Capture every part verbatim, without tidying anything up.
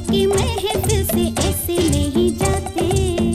की महफिल से ऐसे नहीं जाते।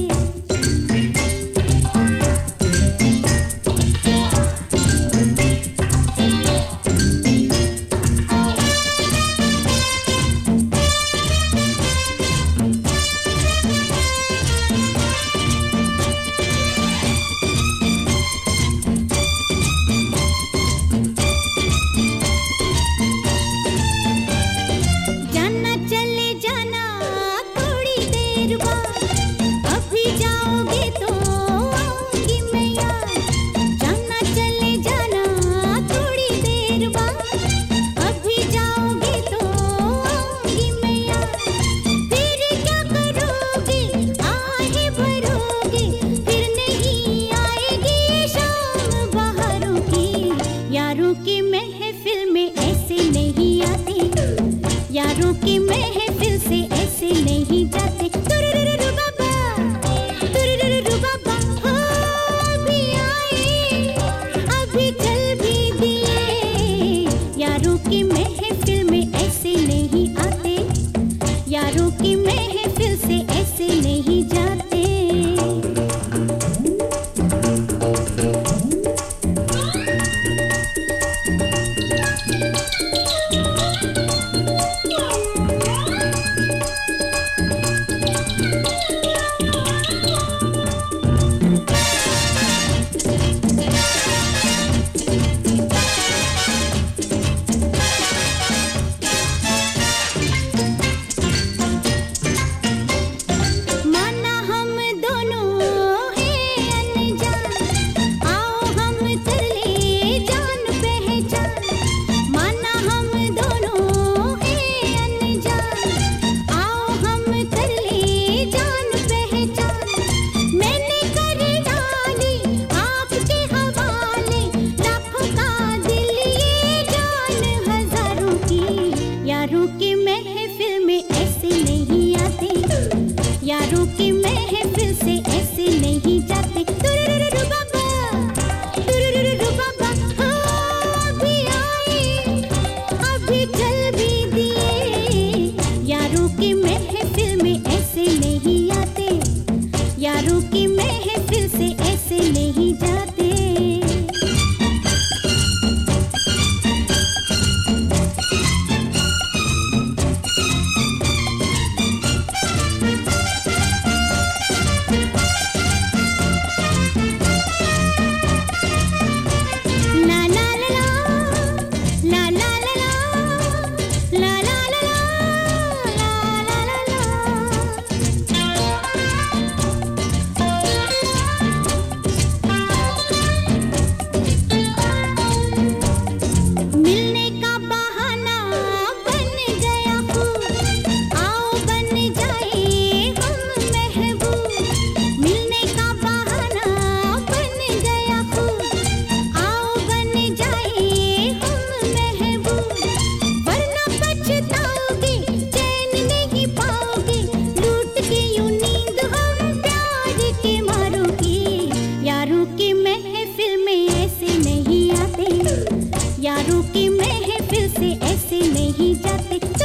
जाना चले जाना थोड़ी देर बाद, अभी जाओगे तो आऊंगी मैं याद। जाना चले जाना थोड़ी देर बाद, अभी जाओगे तो आऊंगी मैं याद। फिर क्या करोगे आहे भरोगे, फिर नहीं आएगी शाम बहारों की। यारों की महफिल में ऐसे नहीं आते, यारों की महफिल से ऐसे नहीं जाते। तुरुरुरु बाबा, तुरुरुरु बाबा, हो अभी आए, अभी चल भी दिए। यारों की महफिल में ऐसे नहीं आते, यारों की महफिल से ऐसे नहीं जाते। माना हम दोनों हैं अनजान, आओ हम कर ले जान पहचान। माना हम दोनों हैं अनजान, आओ हम कर ले जान पहचान। मैंने कर डाली आपके हवाले, लाखों का दिल ये जान हजारों की। यारों की महफिल में ऐसे नहीं आते, यारों की महफिल से ऐसे नहीं जाते। तुरुरुरु बाबा, तुरुरुरु बाबा, हो अभी आए, अभी चल भी दिए। यारों की महफिल में ऐसे नहीं आते, यारों की महफिल से ऐसे नहीं जाते। ला ला ला ला, ला ला ला ला, ला ला ला ला, ला ला ला मिलने का बहाना बन गया खूब, आओ बन जाए हम महबूब। मिलने का बहाना बन गया खूब, आओ बन जाए हम महबूब। वरना पछताओगे, चैन नहीं पाओगे, लूट के यूं नींद हम प्यार के मारों की। यारों की महफिल में ऐसे नहीं आते, यारों की महफिल से ऐसे नहीं जाते।